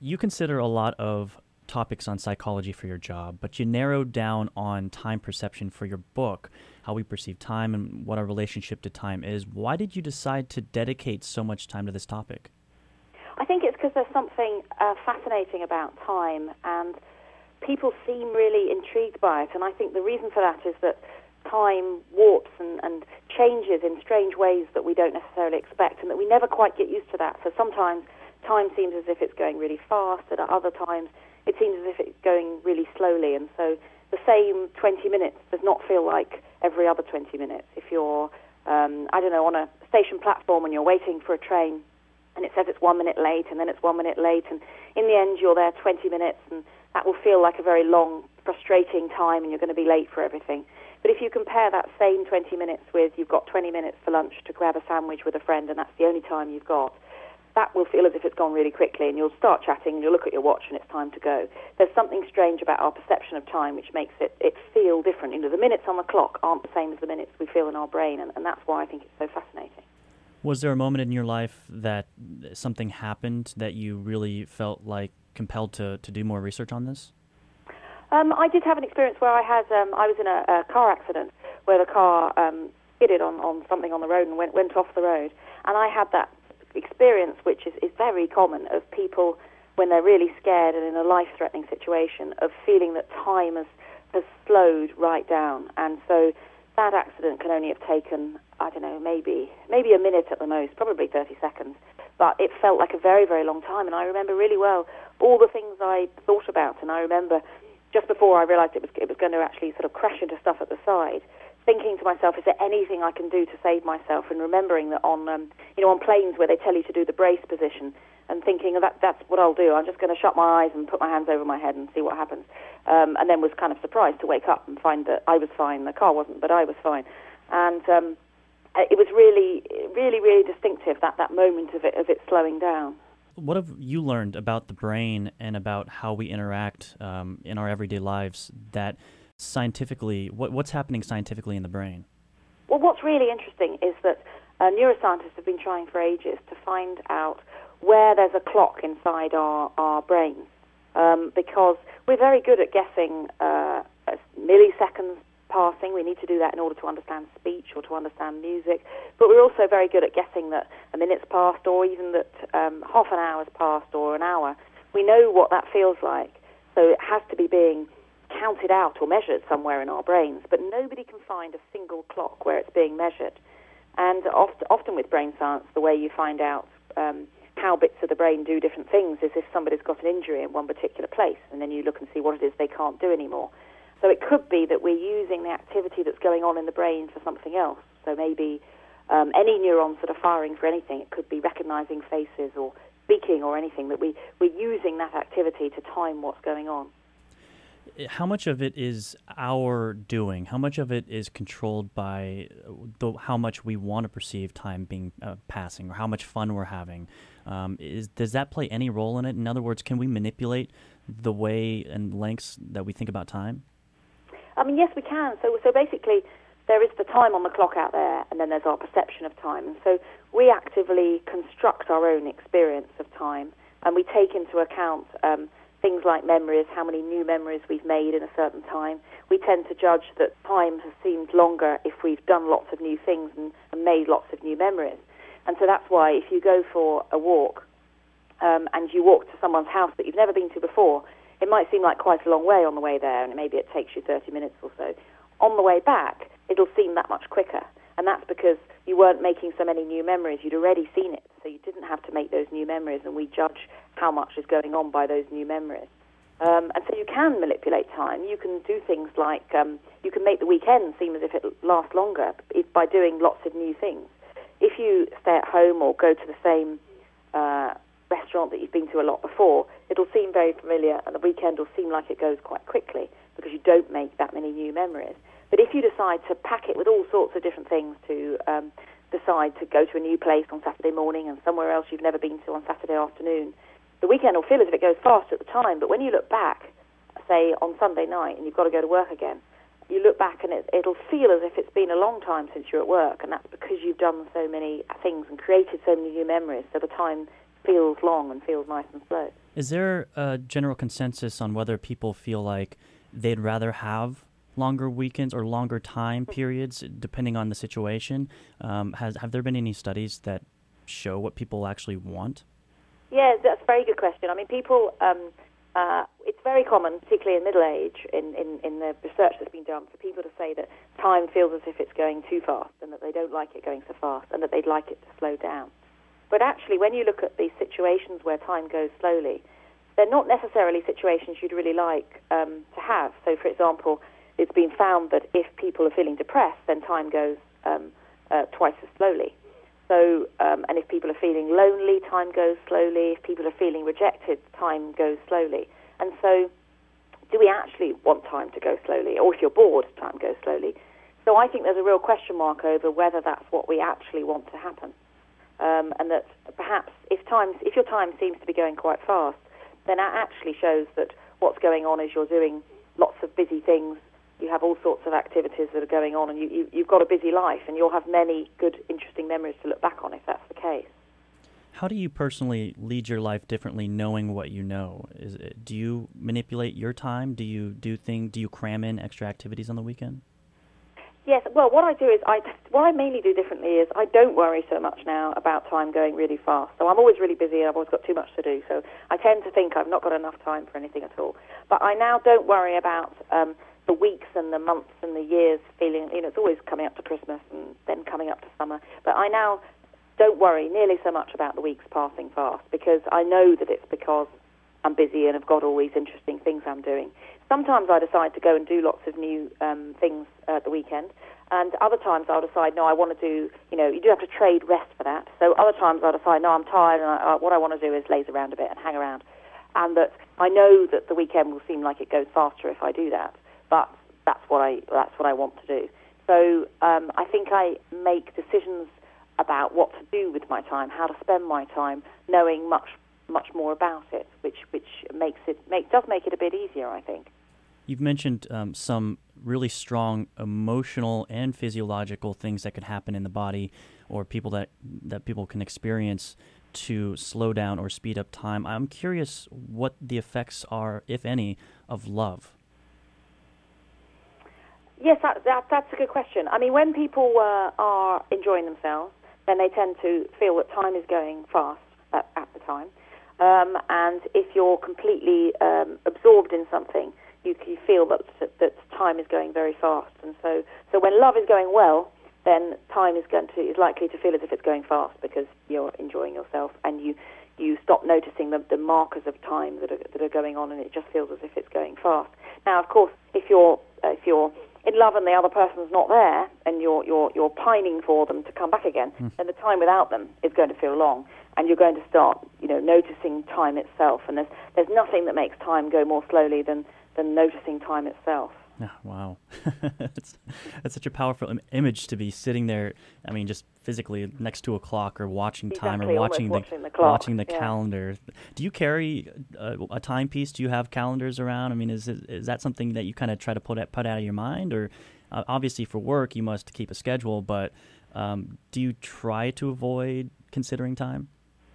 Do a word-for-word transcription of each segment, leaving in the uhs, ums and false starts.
You consider a lot of topics on psychology for your job, but you narrowed down on time perception for your book, how we perceive time and what our relationship to time is. Why did you decide to dedicate so much time to this topic? I think it's because there's something uh, fascinating about time, and people seem really intrigued by it. And I think the reason for that is that time warps and, and changes in strange ways that we don't necessarily expect, and that we never quite get used to that. So sometimes time seems as if it's going really fast, and at other times it seems as if it's going really slowly. And so the same twenty minutes does not feel like every other twenty minutes. If you're, um, I don't know, on a station platform and you're waiting for a train, and it says it's one minute late, and then it's one minute late, and in the end you're there twenty minutes, and that will feel like a very long, frustrating time, and you're going to be late for everything. But if you compare that same twenty minutes with you've got twenty minutes for lunch to grab a sandwich with a friend, and that's the only time you've got, that will feel as if it's gone really quickly, and you'll start chatting, and you'll look at your watch, and it's time to go. There's something strange about our perception of time which makes it, it feel different. You know, the minutes on the clock aren't the same as the minutes we feel in our brain, and, and that's why I think it's so fascinating. Was there a moment in your life that something happened that you really felt like compelled to, to do more research on this? Um, I did have an experience where I had, um, I was in a, a car accident where the car um, skidded on, on something on the road and went, went off the road. And I had that experience, which is, is very common, of people when they're really scared and in a life-threatening situation, of feeling that time has, has slowed right down. And so that accident can only have taken, I don't know, maybe maybe a minute at the most, probably thirty seconds. But it felt like a very, very long time. And I remember really well all the things I thought about. And I remember just before I realised it was it was going to actually sort of crash into stuff at the side, thinking to myself, is there anything I can do to save myself? And remembering that on um, you know on planes where they tell you to do the brace position, and thinking, oh, that that's what I'll do. I'm just going to shut my eyes and put my hands over my head and see what happens. Um, and then was kind of surprised to wake up and find that I was fine. The car wasn't, but I was fine. And um, it was really, really, really distinctive, that, that moment of it of it slowing down. What have you learned about the brain and about how we interact um, in our everyday lives that scientifically, what, what's happening scientifically in the brain? Well, what's really interesting is that uh, neuroscientists have been trying for ages to find out where there's a clock inside our, our brains, um, because we're very good at guessing uh, milliseconds passing. We need to do that in order to understand speech or to understand music, but we're also very good at guessing that a minute's passed, or even that um, half an hour's passed, or an hour. We know what that feels like, so it has to be being counted out or measured somewhere in our brains, but nobody can find a single clock where it's being measured. And oft, often with brain science, the way you find out um, how bits of the brain do different things is if somebody's got an injury in one particular place, and then you look and see what it is they can't do anymore. So it could be that we're using the activity that's going on in the brain for something else. So maybe um, any neurons that are firing for anything, it could be recognizing faces or speaking or anything, that we, we're using that activity to time what's going on. How much of it is our doing? How much of it is controlled by the, how much we want to perceive time being uh, passing, or how much fun we're having? Um, is, does that play any role in it? In other words, can we manipulate the way and lengths that we think about time? I mean, yes, we can. So, so basically, there is the time on the clock out there, and then there's our perception of time. And so we actively construct our own experience of time, and we take into account um, things like memories, how many new memories we've made in a certain time. We tend to judge that time has seemed longer if we've done lots of new things and, and made lots of new memories. And so that's why if you go for a walk um, and you walk to someone's house that you've never been to before, it might seem like quite a long way on the way there, and maybe it takes you thirty minutes or so. On the way back, it'll seem that much quicker, and that's because you weren't making so many new memories. You'd already seen it, so you didn't have to make those new memories, and we judge how much is going on by those new memories. Um, and so you can manipulate time. You can do things like, um, you can make the weekend seem as if it lasts longer if, by doing lots of new things. If you stay at home or go to the same uh, restaurant that you've been to a lot before, it'll seem very familiar, and the weekend will seem like it goes quite quickly because you don't make that many new memories. But if you decide to pack it with all sorts of different things, to um, decide to go to a new place on Saturday morning and somewhere else you've never been to on Saturday afternoon, the weekend will feel as if it goes fast at the time, but when you look back, say on Sunday night, and you've got to go to work again, you look back and it, it'll feel as if it's been a long time since you're at work, and that's because you've done so many things and created so many new memories, so the time feels long and feels nice and slow. Is there a general consensus on whether people feel like they'd rather have longer weekends or longer time periods, depending on the situation? Um, has have there been any studies that show what people actually want? Yeah, that's a very good question. I mean, people, um, uh, it's very common, particularly in middle age, in, in, in the research that's been done, for people to say that time feels as if it's going too fast and that they don't like it going so fast and that they'd like it to slow down. But actually, when you look at these situations where time goes slowly, they're not necessarily situations you'd really like um, to have. So, for example, it's been found that if people are feeling depressed, then time goes um, uh, twice as slowly. So, um, and if people are feeling lonely, time goes slowly. If people are feeling rejected, time goes slowly. And so, do we actually want time to go slowly? Or if you're bored, time goes slowly. So I think there's a real question mark over whether that's what we actually want to happen. Um, and that perhaps if time, if your time seems to be going quite fast, then that actually shows that what's going on is you're doing lots of busy things. You have all sorts of activities that are going on, and you, you, you've got a busy life, and you'll have many good, interesting memories to look back on if that's the case. How do you personally lead your life differently, knowing what you know? Is it, do you manipulate your time? Do you do thing? Do you cram in extra activities on the weekend? Yes, well, what I do is, I, what I mainly do differently is I don't worry so much now about time going really fast. So I'm always really busy, and I've always got too much to do. So I tend to think I've not got enough time for anything at all. But I now don't worry about um, the weeks and the months and the years feeling, you know, it's always coming up to Christmas and then coming up to summer. But I now don't worry nearly so much about the weeks passing fast, because I know that it's because I'm busy and have got all these interesting things I'm doing. Sometimes I decide to go and do lots of new um, things at the weekend, and other times I'll decide, no, I want to do, you know, you do have to trade rest for that. So other times I'll decide, no, I'm tired, and I, uh, what I want to do is laze around a bit and hang around. And that I know that the weekend will seem like it goes faster if I do that, but that's what I that's what I want to do. So um, I think I make decisions about what to do with my time, how to spend my time, knowing much much more about it, which which makes it make does make it a bit easier, I think. You've mentioned um, some really strong emotional and physiological things that could happen in the body, or people that, that people can experience to slow down or speed up time. I'm curious what the effects are, if any, of love. Yes, that, that, that's a good question. I mean, when people uh, are enjoying themselves, then they tend to feel that time is going fast at, at the time. Um, and if you're completely um, absorbed in something, you, you feel that, that that time is going very fast. And so, so when love is going well, then time is going to is likely to feel as if it's going fast because you're enjoying yourself, and you you stop noticing the, the markers of time that are that are going on, and it just feels as if it's going fast. Now, of course, if you're uh, if you're in love and the other person's not there, and you're you're you're pining for them to come back again, mm. then the time without them is going to feel long, and you're going to start, you know, noticing time itself. And there's there's nothing that makes time go more slowly than than noticing time itself. Oh, wow. that's, that's such a powerful Im- image to be sitting there, I mean, just physically next to a clock or watching time exactly, or watching the, watching the, clock. watching the yeah. calendar. Do you carry a, a timepiece? Do you have calendars around? I mean, is it, is that something that you kind of try to put, put out of your mind? Or uh, obviously for work, you must keep a schedule, but um, do you try to avoid considering time?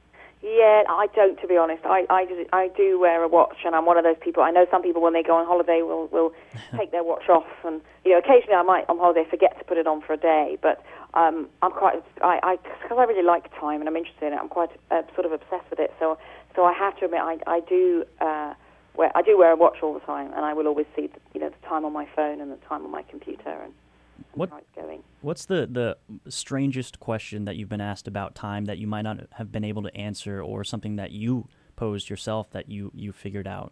Yeah, I don't, to be honest. I, I, I do wear a watch, and I'm one of those people. I know some people, when they go on holiday, will will take their watch off, and you know, occasionally I might on holiday forget to put it on for a day. But um, I'm quite, I, I, because I really like time and I'm interested in it. I'm quite uh, sort of obsessed with it. So, so I have to admit, I, I do uh, wear, I do wear a watch all the time, and I will always see, the, you know, the time on my phone and the time on my computer, and. What, going. What's the, the strangest question that you've been asked about time that you might not have been able to answer, or something that you posed yourself that you, you figured out?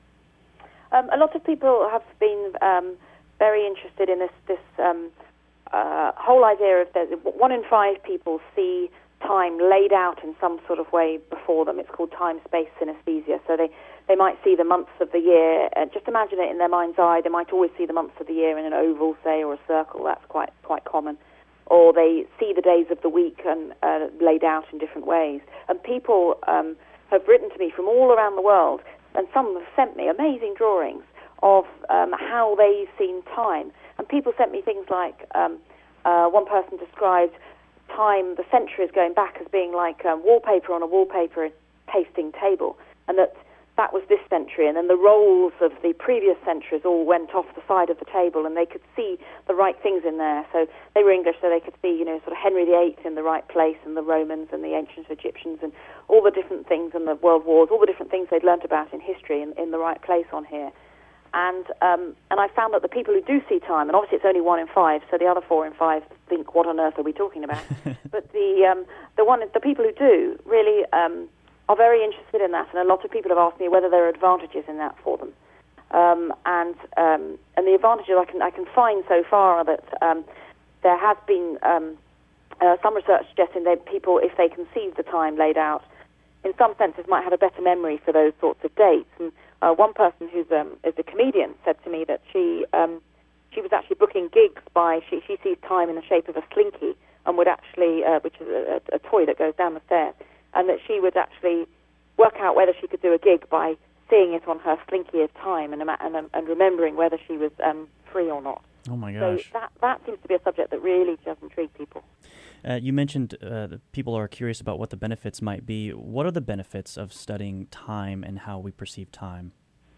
Um, a lot of people have been um, very interested in this, this um, uh, whole idea of that one in five people see time laid out in some sort of way before them. It's called time-space synesthesia. So they, they might see the months of the year, uh, just imagine it in their mind's eye. They might always see the months of the year in an oval, say, or a circle. That's quite quite common. Or they see the days of the week and uh, laid out in different ways. And people um, have written to me from all around the world, and some have sent me amazing drawings of um, how they've seen time. And people sent me things like, um, uh, one person described time, the centuries going back, as being like um, wallpaper on a wallpaper pasting table, and that that was this century, and then the rolls of the previous centuries all went off the side of the table, and they could see the right things in there. So they were English, so they could see, you know, sort of Henry the Eighth in the right place, and the Romans and the ancient Egyptians, and all the different things, and the world wars, all the different things they'd learnt about in history in, in the right place on here. And um, and I found that the people who do see time, and obviously it's only one in five, so the other four in five think, what on earth are we talking about? But the um, the one, the people who do really um, are very interested in that, and a lot of people have asked me whether there are advantages in that for them. Um, and um, and the advantages I can I can find so far are that um, there has been um, uh, some research suggesting that people, if they conceive the time laid out, in some senses might have a better memory for those sorts of dates. And uh, one person who's um, is a comedian said to me that she um, she was actually booking gigs by she she sees time in the shape of a slinky, and would actually uh, which is a, a toy that goes down the stairs. And that she would actually work out whether she could do a gig by seeing it on her slinky of time and and, and remembering whether she was um, free or not. Oh my gosh! So that that seems to be a subject that really does intrigue people. Uh, you mentioned uh, that people are curious about what the benefits might be. What are the benefits of studying time and how we perceive time?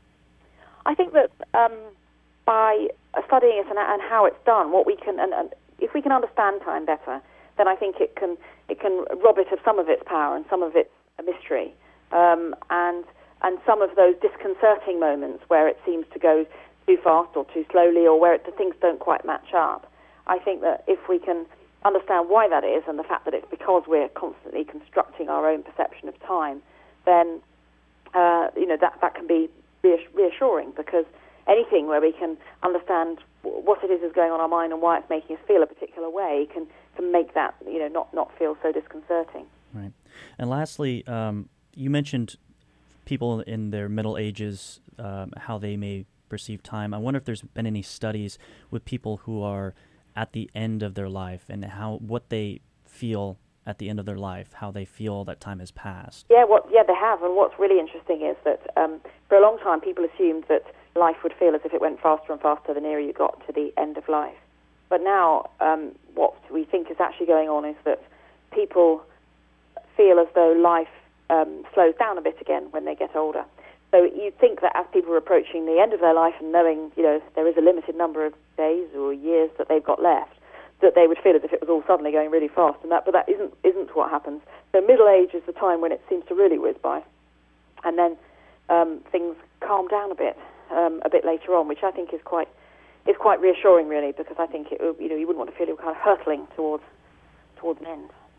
I think that um, by studying it and, and how it's done, what we can and, and if we can understand time better, then I think it can it can rob it of some of its power and some of its mystery, um, and and some of those disconcerting moments where it seems to go too fast or too slowly, or where it, the things don't quite match up. I think that if we can understand why that is, and the fact that it's because we're constantly constructing our own perception of time, then uh, you know that that can be reassuring, because anything where we can understand what it is is going on in our mind and why it's making us feel a particular way can can make that, you know, not, not feel so disconcerting. Right. And lastly, um, you mentioned people in their middle ages, um, how they may perceive time. I wonder if there's been any studies with people who are at the end of their life and how what they feel at the end of their life, how they feel that time has passed. Yeah, what, yeah, they have. And what's really interesting is that um, for a long time people assumed that life would feel as if it went faster and faster the nearer you got to the end of life. But now um, what we think is actually going on is that people feel as though life um, slows down a bit again when they get older. So you'd think that as people are approaching the end of their life and knowing, you know, there is a limited number of days or years that they've got left, that they would feel as if it was all suddenly going really fast, and that, but that isn't isn't what happens. So middle age is the time when it seems to really whiz by, and then um, things calm down a bit, um, a bit later on, which I think is quite is quite reassuring, really, because I think it, you know you wouldn't want to feel you're kind of hurtling towards towards an end.